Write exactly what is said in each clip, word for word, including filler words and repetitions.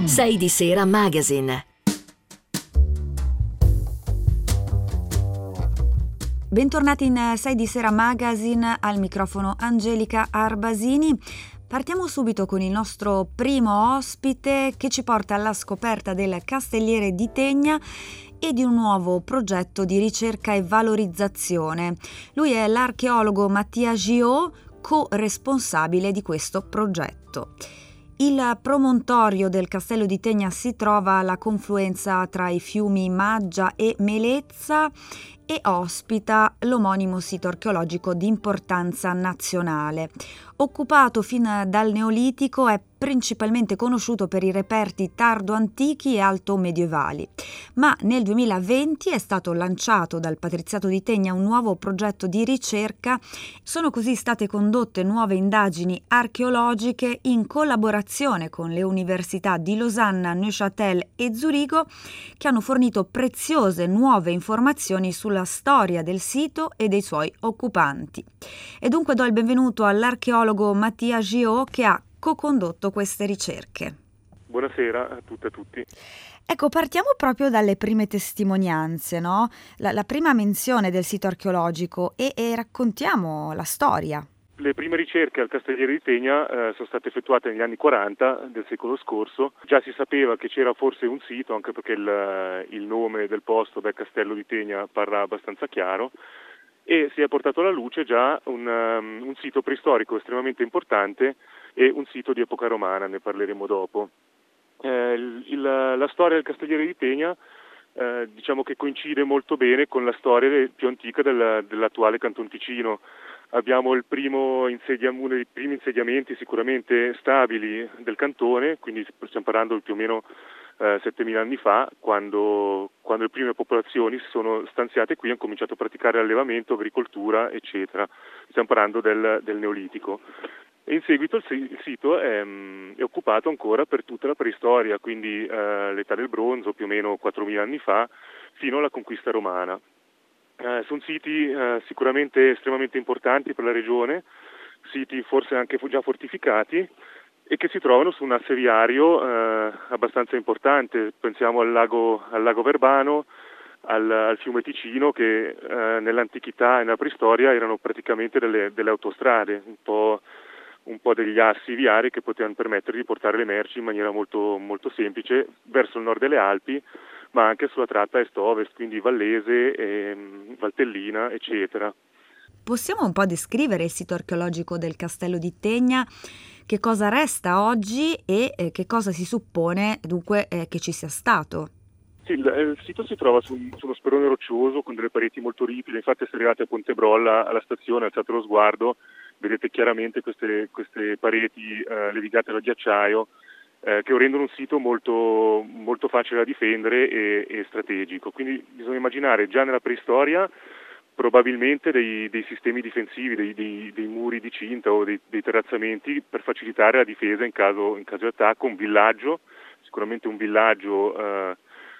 sei di Sera Magazine. Bentornati in sei di Sera Magazine, al microfono Angelica Arbasini. Partiamo subito con il nostro primo ospite che ci porta alla scoperta del Castelliere di Tegna e di un nuovo progetto di ricerca e valorizzazione. Lui è l'archeologo Mattia Giot, co-responsabile di questo progetto. Il promontorio del Castello di Tegna si trova alla confluenza tra i fiumi Maggia e Melezza e ospita l'omonimo sito archeologico di importanza nazionale. Occupato fin dal Neolitico, è principalmente conosciuto per i reperti tardo-antichi e alto-medievali, ma nel duemilaventi è stato lanciato dal Patriziato di Tegna un nuovo progetto di ricerca. Sono così state condotte nuove indagini archeologiche in collaborazione con le università di Losanna, Neuchâtel e Zurigo, che hanno fornito preziose nuove informazioni sulla storia del sito e dei suoi occupanti. E dunque do il benvenuto all'archeologo Mattia Giot, che ha co-condotto queste ricerche. Buonasera a tutte e a tutti. Ecco, partiamo proprio dalle prime testimonianze, no? La, la prima menzione del sito archeologico e, e raccontiamo la storia. Le prime ricerche al Castelliere di Tegna eh, sono state effettuate negli anni quaranta del secolo scorso. Già si sapeva che c'era forse un sito, anche perché il, il nome del posto, beh, Castello di Tegna, parla abbastanza chiaro, e si è portato alla luce già un, um, un sito preistorico estremamente importante e un sito di epoca romana, ne parleremo dopo. Eh, il, il, la storia del Castelliere di Tegna eh, diciamo che coincide molto bene con la storia più antica del, dell'attuale Canton Ticino. Abbiamo il primo insediam- uno dei primi insediamenti sicuramente stabili del cantone, quindi stiamo parlando di più o meno eh, settemila anni fa, quando, quando le prime popolazioni si sono stanziate qui e hanno cominciato a praticare allevamento, agricoltura, eccetera. Stiamo parlando del, del Neolitico. E in seguito il, il sito è, è occupato ancora per tutta la preistoria, quindi eh, l'età del bronzo, più o meno quattromila anni fa, fino alla conquista romana. Eh, sono siti eh, sicuramente estremamente importanti per la regione, siti forse anche già fortificati e che si trovano su un asse viario eh, abbastanza importante. Pensiamo al lago, al lago Verbano, al, al fiume Ticino, che eh, nell'antichità e nella preistoria erano praticamente delle, delle autostrade, un po', un po' degli assi viari che potevano permettere di portare le merci in maniera molto, molto semplice verso il nord delle Alpi, ma anche sulla tratta est-ovest, quindi Vallese, e, Valtellina, eccetera. Possiamo un po' descrivere il sito archeologico del Castello di Tegna? Che cosa resta oggi e eh, che cosa si suppone dunque eh, che ci sia stato? Sì, il, il sito si trova su, su uno sperone roccioso con delle pareti molto ripide. Infatti, se arrivate a Pontebrolla alla stazione, alzate lo sguardo, vedete chiaramente queste, queste pareti eh, levigate da ghiacciaio eh, che rendono un sito molto, molto facile da difendere e, e strategico. Quindi bisogna immaginare già nella preistoria probabilmente dei, dei sistemi difensivi, dei, dei, dei muri di cinta o dei, dei terrazzamenti per facilitare la difesa in caso, in caso di attacco, un villaggio, sicuramente un villaggio eh,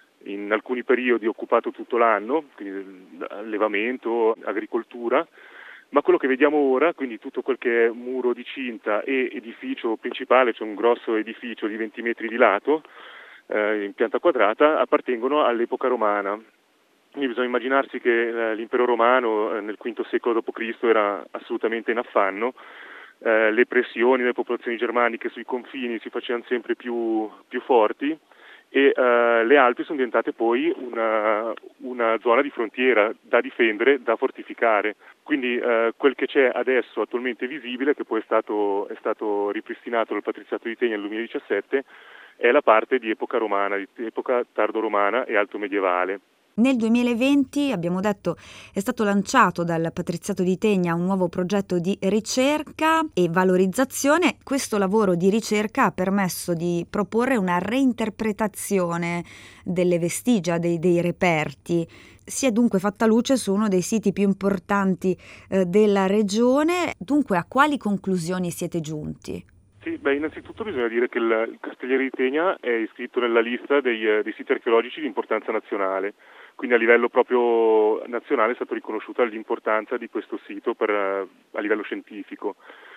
in alcuni periodi occupato tutto l'anno, quindi allevamento, agricoltura, ma quello che vediamo ora, quindi tutto quel che è muro di cinta e edificio principale, cioè un grosso edificio di venti metri di lato, eh, in pianta quadrata, appartengono all'epoca romana. Quindi bisogna immaginarsi che eh, l'impero romano eh, nel quinto secolo dopo Cristo era assolutamente in affanno, eh, le pressioni delle popolazioni germaniche sui confini si facevano sempre più, più forti e eh, le Alpi sono diventate poi una, una zona di frontiera da difendere, da fortificare. Quindi eh, quel che c'è adesso attualmente visibile, che poi è stato, è stato ripristinato dal Patriziato di Tegna nel duemiladiciassette, è la parte di epoca romana, di epoca tardo-romana e alto medievale. Nel duemilaventi, abbiamo detto, è stato lanciato dal Patriziato di Tegna un nuovo progetto di ricerca e valorizzazione. Questo lavoro di ricerca ha permesso di proporre una reinterpretazione delle vestigia, dei, dei reperti. Si è dunque fatta luce su uno dei siti più importanti eh, della regione. Dunque, a quali conclusioni siete giunti? Sì, beh, innanzitutto bisogna dire che il Castelliere di Tegna è iscritto nella lista dei, eh, dei siti archeologici di importanza nazionale, quindi a livello proprio nazionale è stata riconosciuta l'importanza di questo sito per, a livello scientifico.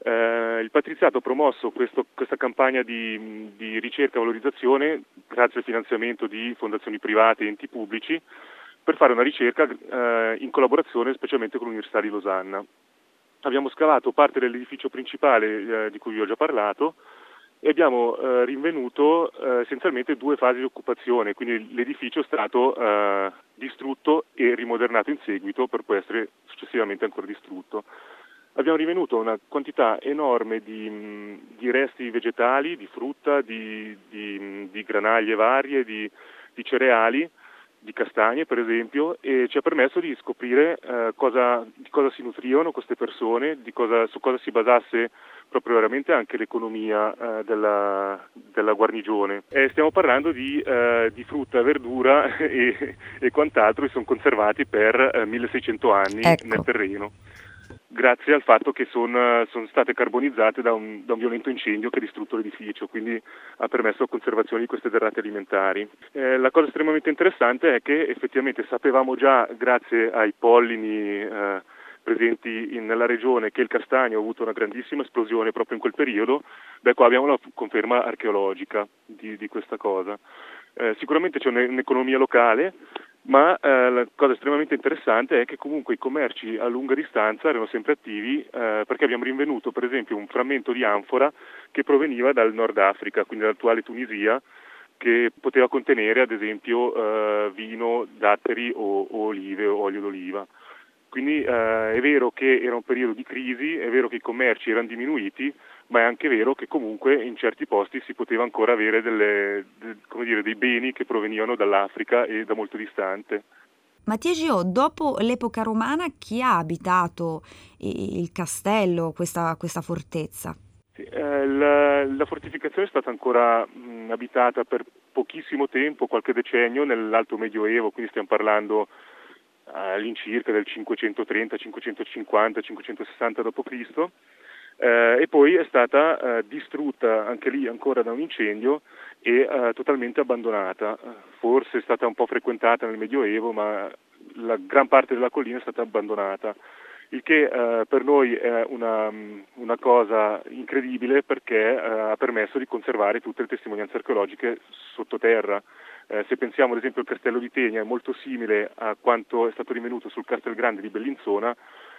Eh, il Patriziato ha promosso questo, questa campagna di, di ricerca e valorizzazione grazie al finanziamento di fondazioni private e enti pubblici per fare una ricerca eh, in collaborazione specialmente con l'Università di Losanna. Abbiamo scavato parte dell'edificio principale eh, di cui vi ho già parlato e abbiamo eh, rinvenuto eh, essenzialmente due fasi di occupazione, quindi l'edificio è stato eh, distrutto e rimodernato in seguito per poi essere successivamente ancora distrutto. Abbiamo rinvenuto una quantità enorme di, di resti vegetali, di frutta, di, di, di granaglie varie, di, di cereali, di castagne per esempio, e ci ha permesso di scoprire eh, cosa, di cosa si nutrivano queste persone, di cosa, su cosa si basasse proprio veramente anche l'economia eh, della, della guarnigione. E stiamo parlando di, eh, di frutta, verdura e, e quant'altro che sono conservati per eh, milleseicento anni ecco. nel terreno, grazie al fatto che sono son state carbonizzate da un, da un violento incendio che ha distrutto l'edificio, quindi ha permesso la conservazione di queste derrate alimentari. Eh, la cosa estremamente interessante è che effettivamente sapevamo già, grazie ai pollini eh, presenti in, nella regione, che il castagno ha avuto una grandissima esplosione proprio in quel periodo. Beh, qua abbiamo la conferma archeologica di, di questa cosa. Eh, sicuramente c'è un'economia locale, ma eh, la cosa estremamente interessante è che comunque i commerci a lunga distanza erano sempre attivi eh, perché abbiamo rinvenuto per esempio un frammento di anfora che proveniva dal Nord Africa, quindi dall'attuale Tunisia, che poteva contenere ad esempio eh, vino, datteri o, o olive o olio d'oliva. Quindi eh, è vero che era un periodo di crisi, è vero che i commerci erano diminuiti, ma è anche vero che comunque in certi posti si poteva ancora avere delle, de, come dire, dei beni che provenivano dall'Africa e da molto distante. Mattia Gio, dopo l'epoca romana chi ha abitato il castello, questa, questa fortezza? Sì, eh, la, la fortificazione è stata ancora mh, abitata per pochissimo tempo, qualche decennio, nell'Alto Medioevo, quindi stiamo parlando all'incirca del cinquecentotrenta, cinquecentocinquanta, cinquecentosessanta dopo Cristo, eh, e poi è stata eh, distrutta anche lì ancora da un incendio e eh, totalmente abbandonata. Forse è stata un po' frequentata nel Medioevo, ma la gran parte della collina è stata abbandonata, il che eh, per noi è una, una cosa incredibile perché eh, ha permesso di conservare tutte le testimonianze archeologiche sottoterra. Eh, se pensiamo ad esempio al castello di Tegna, è molto simile a quanto è stato rinvenuto sul Castelgrande di Bellinzona,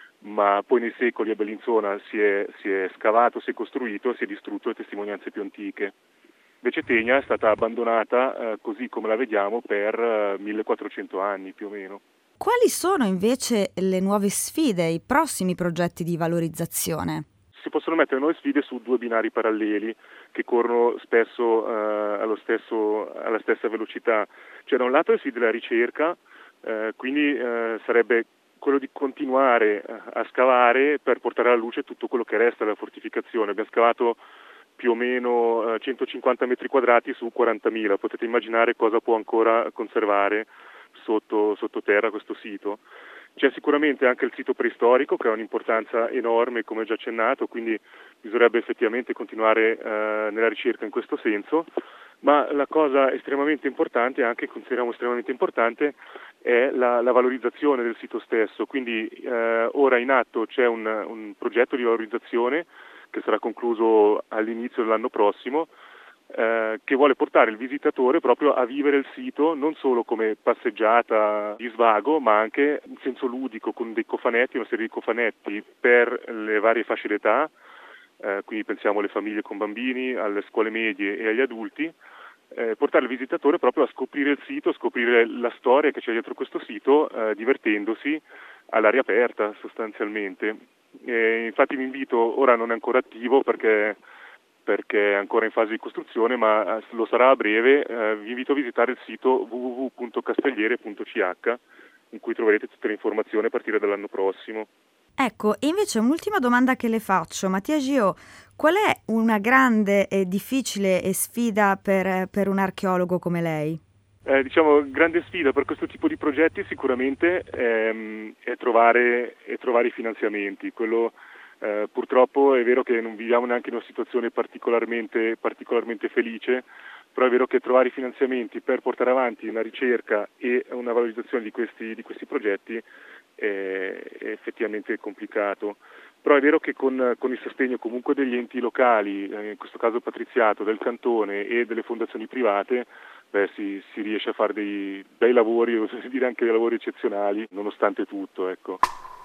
ma poi nei secoli a Bellinzona si è, si è scavato, si è costruito e si è distrutto le testimonianze più antiche. Invece Tegna è stata abbandonata eh, così come la vediamo per eh, millequattrocento anni più o meno. Quali sono invece le nuove sfide, i prossimi progetti di valorizzazione? Si possono mettere nuove sfide su due binari paralleli che corrono spesso eh, allo stesso, alla stessa velocità. Cioè da un lato le sfide della ricerca, eh, quindi eh, sarebbe quello di continuare a scavare per portare alla luce tutto quello che resta della fortificazione. Abbiamo scavato più o meno eh, centocinquanta metri quadrati su quarantamila, potete immaginare cosa può ancora conservare sotto, sottoterra questo sito. C'è sicuramente anche il sito preistorico che ha un'importanza enorme, come ho già accennato, quindi bisognerebbe effettivamente continuare eh, nella ricerca in questo senso, ma la cosa estremamente importante, anche consideriamo estremamente importante, è la, la valorizzazione del sito stesso. Quindi eh, ora in atto c'è un, un progetto di valorizzazione che sarà concluso all'inizio dell'anno prossimo, Eh, che vuole portare il visitatore proprio a vivere il sito non solo come passeggiata di svago, ma anche in senso ludico, con dei cofanetti, una serie di cofanetti per le varie fasce d'età, eh, quindi pensiamo alle famiglie con bambini, alle scuole medie e agli adulti, eh, portare il visitatore proprio a scoprire il sito, scoprire la storia che c'è dietro questo sito, eh, divertendosi all'aria aperta sostanzialmente. E infatti vi invito, ora non è ancora attivo perché perché è ancora in fase di costruzione, ma lo sarà a breve. Eh, vi invito a visitare il sito w w w punto castelliere punto c h, in cui troverete tutte le informazioni a partire dall'anno prossimo. Ecco, e invece un'ultima domanda che le faccio, Mattia Gio, qual è una grande e difficile sfida per, per un archeologo come lei? Eh, diciamo, grande sfida per questo tipo di progetti sicuramente è, è, trovare, è trovare i finanziamenti. Quello Eh, purtroppo è vero che non viviamo neanche in una situazione particolarmente, particolarmente felice, però è vero che trovare i finanziamenti per portare avanti una ricerca e una valorizzazione di questi, di questi progetti è, è effettivamente complicato. Però è vero che con, con il sostegno comunque degli enti locali, eh, in questo caso il patriziato, del cantone e delle fondazioni private, beh, si, si riesce a fare dei bei lavori, oserei dire anche dei lavori eccezionali, nonostante tutto, ecco.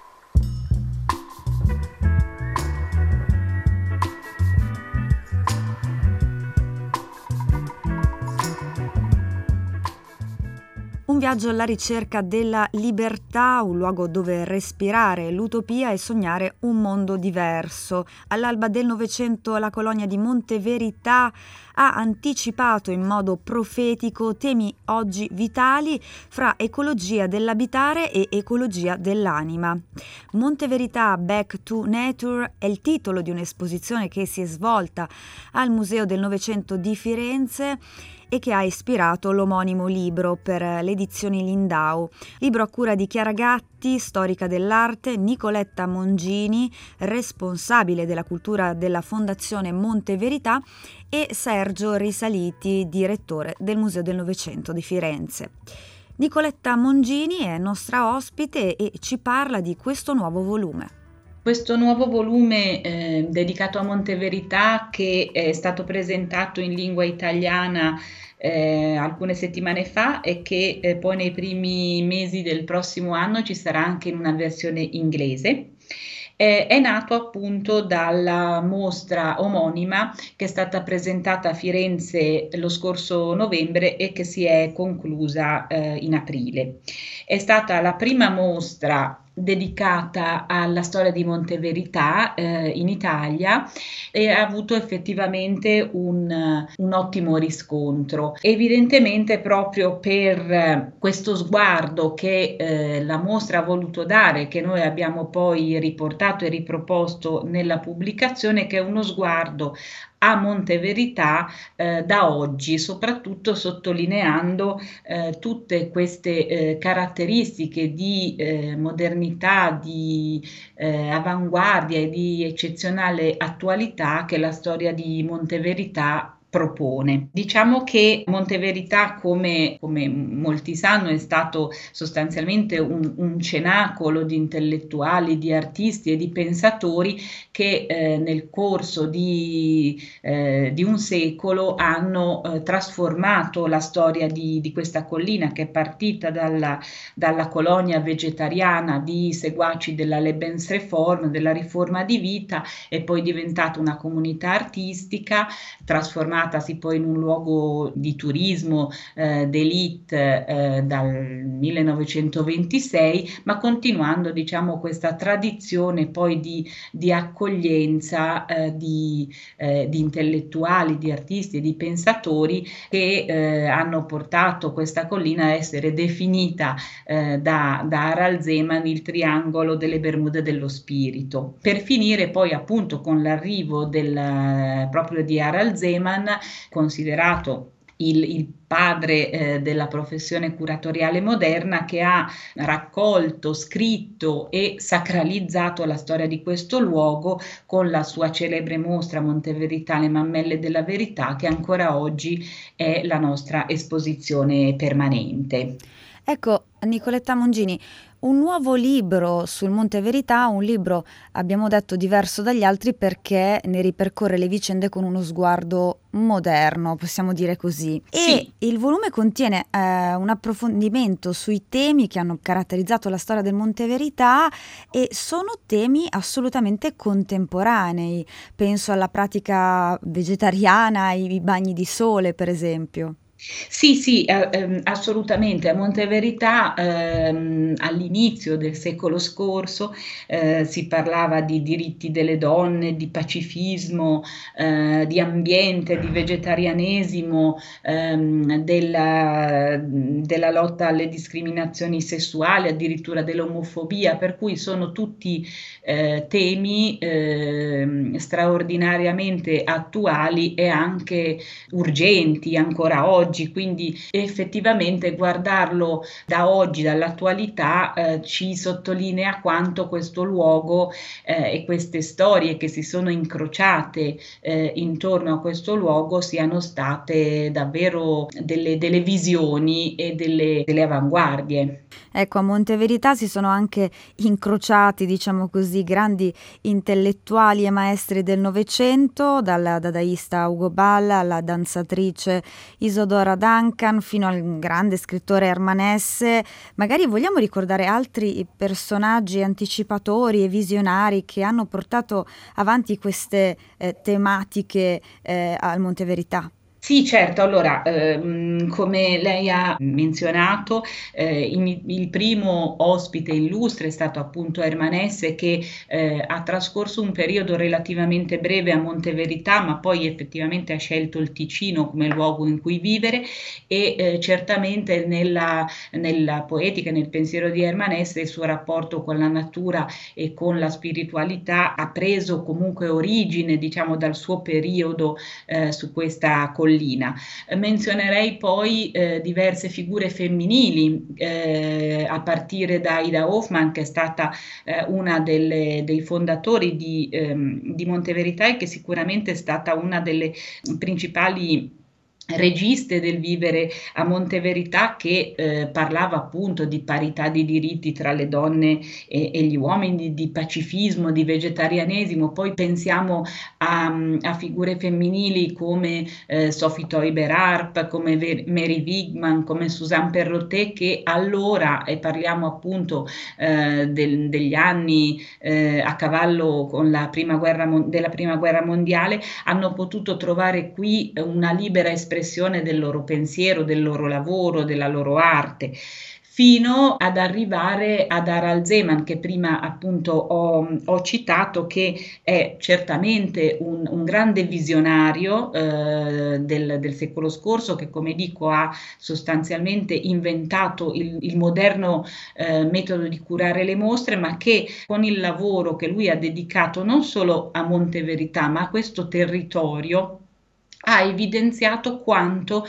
Un viaggio alla ricerca della libertà, un luogo dove respirare l'utopia e sognare un mondo diverso. All'alba del Novecento la colonia di Monteverità ha anticipato in modo profetico temi oggi vitali fra ecologia dell'abitare e ecologia dell'anima. Monteverità Back to Nature è il titolo di un'esposizione che si è svolta al Museo del Novecento di Firenze e che ha ispirato l'omonimo libro per le edizioni Lindau, libro a cura di Chiara Gatti, storica dell'arte, Nicoletta Mongini, responsabile della cultura della Fondazione Monteverità, e Sergio Risaliti, direttore del Museo del Novecento di Firenze. Nicoletta Mongini è nostra ospite e ci parla di questo nuovo volume. Questo nuovo volume eh, dedicato a Monteverità, che è stato presentato in lingua italiana eh, alcune settimane fa e che eh, poi nei primi mesi del prossimo anno ci sarà anche in una versione inglese. Eh, è nato appunto dalla mostra omonima che è stata presentata a Firenze lo scorso novembre e che si è conclusa eh, in aprile. È stata la prima mostra dedicata alla storia di Monteverità eh, in Italia e ha avuto effettivamente un, un ottimo riscontro. Evidentemente proprio per questo sguardo che eh, la mostra ha voluto dare, che noi abbiamo poi riportato e riproposto nella pubblicazione, che è uno sguardo a Monteverità eh, da oggi, soprattutto sottolineando eh, tutte queste eh, caratteristiche di eh, modernità, di eh, avanguardia e di eccezionale attualità che la storia di Monteverità propone. Diciamo che Monteverità, come, come molti sanno, è stato sostanzialmente un, un cenacolo di intellettuali, di artisti e di pensatori che eh, nel corso di, eh, di un secolo hanno eh, trasformato la storia di, di questa collina, che è partita dalla, dalla colonia vegetariana di seguaci della Lebensreform, della riforma di vita, e poi diventata una comunità artistica, trasformata poi in un luogo di turismo eh, d'élite eh, dal millenovecentoventisei, ma continuando, diciamo, questa tradizione poi di, di accoglienza eh, di, eh, di intellettuali, di artisti e di pensatori che eh, hanno portato questa collina a essere definita eh, da, da Harald Zeman il triangolo delle Bermude dello spirito, per finire poi appunto con l'arrivo del, proprio di Harald Zeman, considerato il, il padre eh, della professione curatoriale moderna, che ha raccolto, scritto e sacralizzato la storia di questo luogo con la sua celebre mostra Monteverità, le mammelle della verità, che ancora oggi è la nostra esposizione permanente. Ecco, Nicoletta Mongini, un nuovo libro sul Monteverità, un libro, abbiamo detto, diverso dagli altri perché ne ripercorre le vicende con uno sguardo moderno, possiamo dire così. Sì. E il volume contiene eh, un approfondimento sui temi che hanno caratterizzato la storia del Monteverità, e sono temi assolutamente contemporanei. Penso alla pratica vegetariana, ai bagni di sole, per esempio. Sì, sì, eh, ehm, assolutamente. A Monteverità ehm, all'inizio del secolo scorso eh, si parlava di diritti delle donne, di pacifismo, eh, di ambiente, di vegetarianesimo, ehm, della, della lotta alle discriminazioni sessuali, addirittura dell'omofobia, per cui sono tutti eh, temi eh, straordinariamente attuali e anche urgenti ancora oggi. oggi, quindi effettivamente guardarlo da oggi, dall'attualità, eh, ci sottolinea quanto questo luogo eh, e queste storie che si sono incrociate eh, intorno a questo luogo siano state davvero delle, delle visioni e delle, delle avanguardie. Ecco, a Monte Verità si sono anche incrociati, diciamo così, grandi intellettuali e maestri del Novecento, dal dadaista Ugo Balla alla danzatrice Isadora Duncan fino al grande scrittore Hermann Hesse. Magari vogliamo ricordare altri personaggi anticipatori e visionari che hanno portato avanti queste eh, tematiche eh, al Monte Verità? Sì, certo, allora, ehm, come lei ha menzionato, eh, il, il primo ospite illustre è stato appunto Hermann Hesse, che eh, ha trascorso un periodo relativamente breve a Monte Verità, ma poi effettivamente ha scelto il Ticino come luogo in cui vivere e eh, certamente nella, nella poetica e nel pensiero di Hermann Hesse il suo rapporto con la natura e con la spiritualità ha preso comunque origine, diciamo, dal suo periodo eh, su questa collina. Menzionerei poi eh, diverse figure femminili, eh, a partire da Ida Hoffmann, che è stata eh, una delle, dei fondatori di, ehm, di Monte Verità e che sicuramente è stata una delle principali registe del vivere a Monte Verità, che eh, parlava appunto di parità di diritti tra le donne e, e gli uomini, di pacifismo, di vegetarianesimo. Poi pensiamo a, a figure femminili come eh, Sophie Teuber-Arp, come Ver- Mary Wigman, come Suzanne Perrotet, che allora, e parliamo appunto eh, del, degli anni eh, a cavallo con la prima guerra mon- della prima guerra mondiale, hanno potuto trovare qui una libera espressione del loro pensiero, del loro lavoro, della loro arte, fino ad arrivare ad Harald Seemann, che prima appunto ho, ho citato, che è certamente un, un grande visionario eh, del, del secolo scorso, che, come dico, ha sostanzialmente inventato il, il moderno eh, metodo di curare le mostre, ma che con il lavoro che lui ha dedicato non solo a Monte Verità, ma a questo territorio, ha evidenziato quanto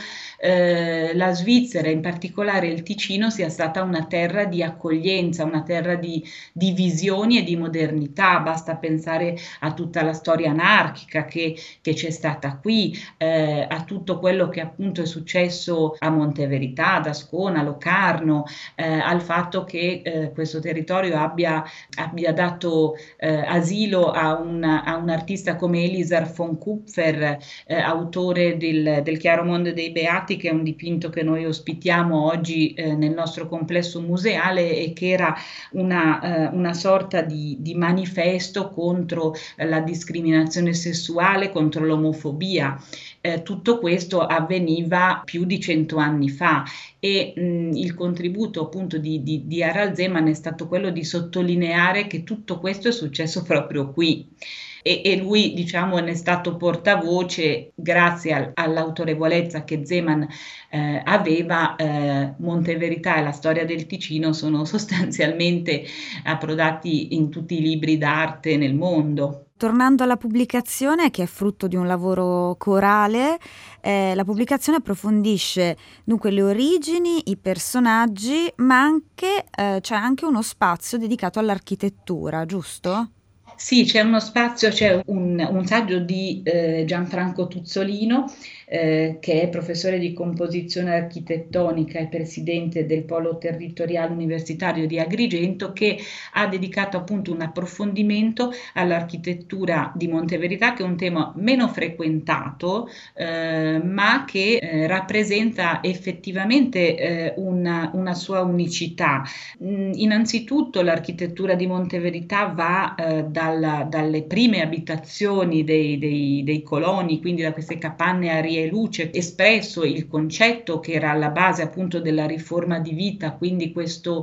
eh, la Svizzera, in particolare il Ticino, sia stata una terra di accoglienza, una terra di, di visioni e di modernità. Basta pensare a tutta la storia anarchica che, che c'è stata qui, eh, a tutto quello che appunto è successo a Monte Verità, ad Ascona, Locarno, eh, al fatto che eh, questo territorio abbia, abbia dato eh, asilo a un, a un artista come Elisar von Kupfer, eh, autore del, del Chiaro Mondo dei Beati, che è un dipinto che noi ospitiamo oggi eh, nel nostro complesso museale e che era una, eh, una sorta di, di manifesto contro la discriminazione sessuale, contro l'omofobia. Eh, tutto questo avveniva più di cento anni fa e mh, il contributo appunto di, di, di Harald Seemann è stato quello di sottolineare che tutto questo è successo proprio qui. E, e lui, diciamo, ne è stato portavoce grazie al, all'autorevolezza che Seemann eh, aveva. eh, Monte Verità e la storia del Ticino sono sostanzialmente approdati in tutti i libri d'arte nel mondo. Tornando alla pubblicazione, che è frutto di un lavoro corale, eh, la pubblicazione approfondisce dunque le origini, i personaggi, ma anche eh, c'è anche uno spazio dedicato all'architettura, giusto? Sì, c'è uno spazio, c'è un, un saggio di eh, Gianfranco Tuzzolino, eh, che è professore di composizione architettonica e presidente del Polo Territoriale Universitario di Agrigento, che ha dedicato appunto un approfondimento all'architettura di Monte Verità, che è un tema meno frequentato, eh, ma che eh, rappresenta effettivamente eh, una, una sua unicità. Mm, innanzitutto l'architettura di Monte Verità va eh, dalla, dalle prime abitazioni dei, dei, dei coloni, quindi da queste capanne a aria e luce, espresso il concetto che era alla base appunto della riforma di vita, quindi questo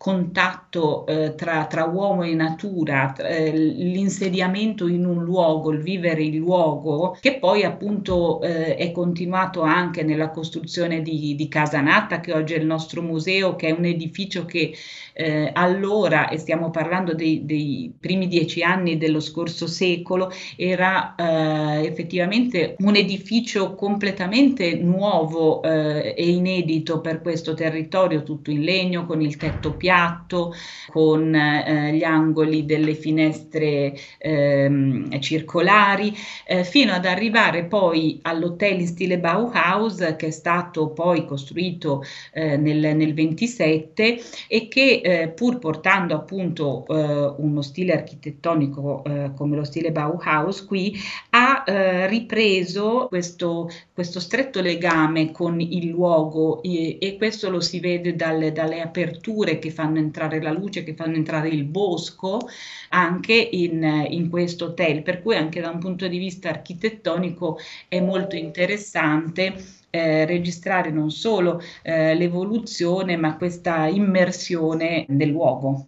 contatto eh, tra, tra uomo e natura, tra, eh, l'insediamento in un luogo, il vivere il luogo, che poi appunto eh, è continuato anche nella costruzione di, di Casanata, che oggi è il nostro museo, che è un edificio che eh, allora, e stiamo parlando dei, dei primi dieci anni dello scorso secolo, era eh, effettivamente un edificio completamente nuovo eh, e inedito per questo territorio, tutto in legno, con il tetto piatto, con eh, gli angoli delle finestre ehm, circolari, eh, fino ad arrivare poi all'hotel in stile Bauhaus, che è stato poi costruito eh, nel, nel ventisette e che eh, pur portando appunto eh, uno stile architettonico eh, come lo stile Bauhaus, qui ha eh, ripreso questo, questo stretto legame con il luogo e, e questo lo si vede dalle, dalle aperture che fanno entrare la luce, che fanno entrare il bosco anche in, in questo hotel, per cui anche da un punto di vista architettonico è molto interessante Eh, registrare non solo eh, l'evoluzione, ma questa immersione nel luogo.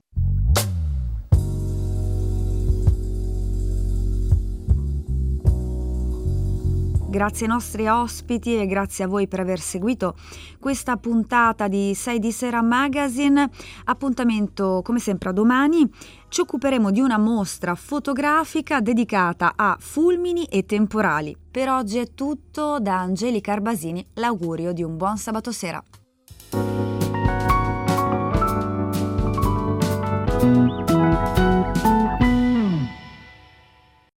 Grazie ai nostri ospiti e grazie a voi per aver seguito questa puntata di sei di Sera Magazine. Appuntamento come sempre a domani. Ci occuperemo di una mostra fotografica dedicata a fulmini e temporali. Per oggi è tutto, da Angelica Arbasini l'augurio di un buon sabato sera.